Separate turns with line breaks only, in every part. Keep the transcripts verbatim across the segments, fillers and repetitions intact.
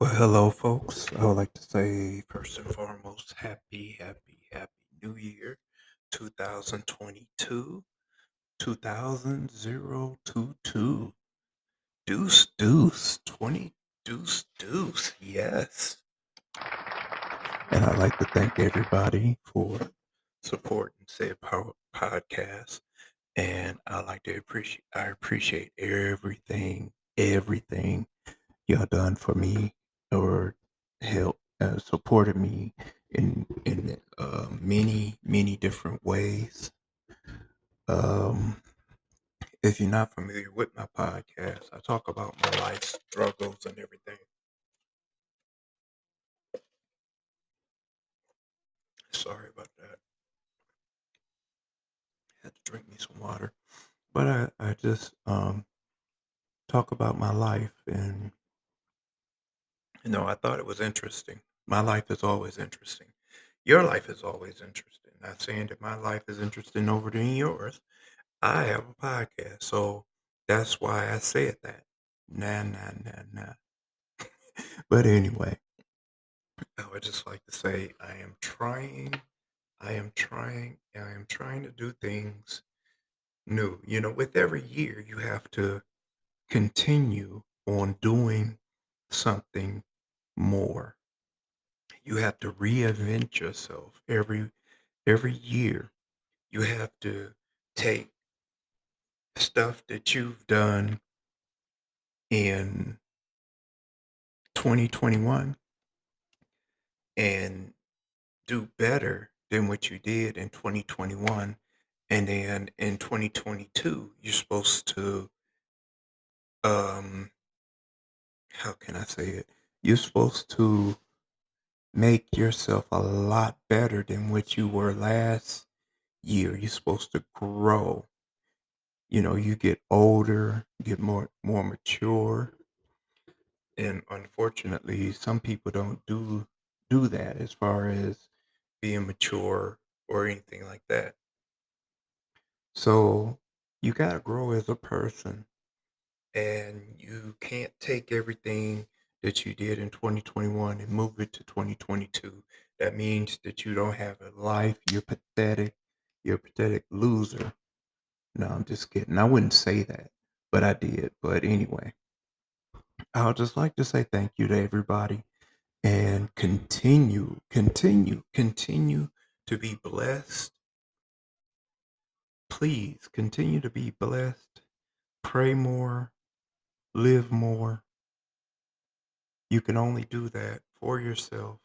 Well, hello, folks. I would like to say, first and foremost, happy, happy, happy New Year, two thousand twenty-two, two thousand twenty-two. Deuce, deuce, twenty, deuce, deuce. Yes. And I'd like to thank everybody for supporting said power podcast. And I like to appreciate, I appreciate everything, everything y'all done for me or help uh, supported me in in uh, many many different ways. Um, if you're not familiar with my podcast, I talk about my life struggles and everything. Sorry about that. Had to drink me some water, but I I just um talk about my life, and you know I thought it was interesting. My life is always interesting. Your life is always interesting. Not saying that my life is interesting over than yours. I have a podcast, so that's why I said that. Nah, nah, nah, nah. But anyway, I would just like to say I am trying, I am trying, I am trying to do things new. You know, with every year, you have to continue on doing something more. You have to reinvent yourself every every year. You have to take stuff that you've done in twenty twenty-one and do better than what you did in twenty twenty-one. And then in twenty twenty-two, you're supposed to, um, how can I say it? You're supposed to make yourself a lot better than what you were last year. You're supposed to grow. You know, you get older, get more more mature, and unfortunately, some people don't do do that as far as being mature or anything like that. So you got to grow as a person, and you can't take everything that you did in twenty twenty-one and move it to twenty twenty-two. That means that you don't have a life. You're pathetic. You're a pathetic loser. No, I'm just kidding. I wouldn't say that, but I did. But anyway, I would just like to say thank you to everybody and continue, continue, continue to be blessed. Please continue to be blessed. Pray more, live more. You can only do that for yourself,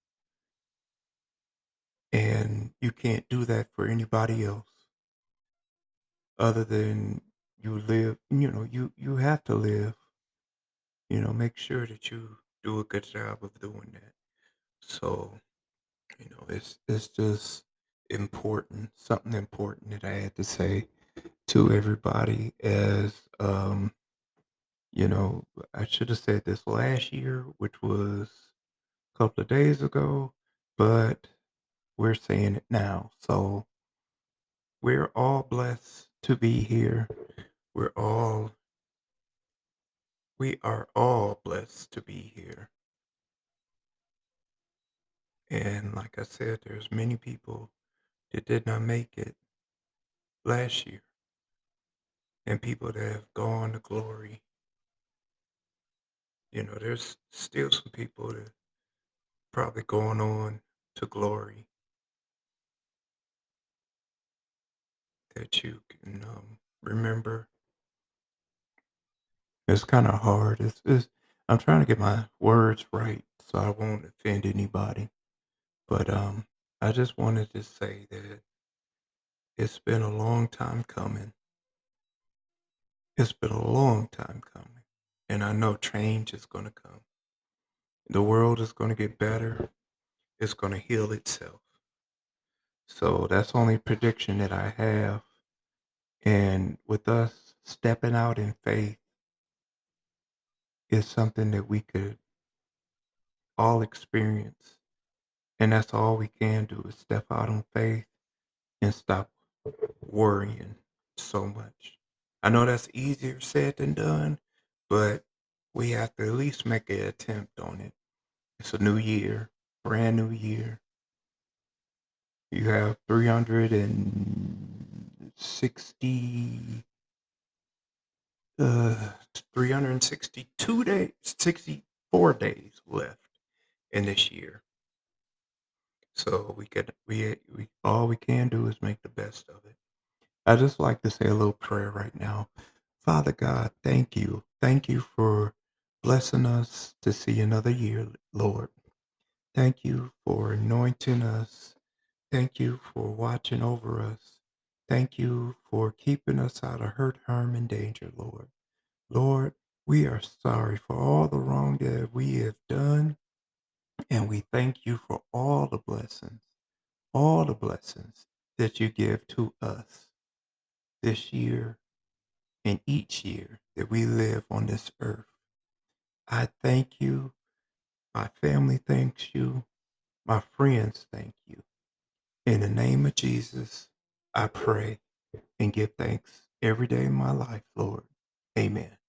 and you can't do that for anybody else other than you live. You know, you you have to live. You know, make sure that you do a good job of doing that. So, you know, it's it's just important, something important that I had to say to everybody as um, you know, I should have said this last year, which was a couple of days ago, but we're saying it now. So we're all blessed to be here. We're all we are all blessed to be here. And like I said, there's many people that did not make it last year, and people that have gone to glory. You know, there's still some people that probably going on to glory that you can um, remember. It's kind of hard. It's, it's I'm trying to get my words right so I won't offend anybody. But um, I just wanted to say that it's been a long time coming. It's been a long time coming, and I know change is going to come. The world is going to get better. It's going to heal itself. So that's the only prediction that I have. And with us stepping out in faith is something that we could all experience. And that's all we can do is step out on faith and stop worrying so much. I know that's easier said than done, but we have to at least make an attempt on it. It's a new year, brand new year. You have three hundred sixty, uh, three hundred sixty-two days, sixty-four days left in this year. So we could, we, we, all we can do is make the best of it. I just like to say a little prayer right now. Father God, thank you. Thank you for blessing us to see another year, Lord. Thank you for anointing us. Thank you for watching over us. Thank you for keeping us out of hurt, harm, and danger, Lord. Lord, we are sorry for all the wrong that we have done, and we thank you for all the blessings, all the blessings that you give to us this year and each year that we live on this earth. I thank you. My family thanks you. My friends thank you. In the name of Jesus, I pray and give thanks every day in my life, Lord. Amen.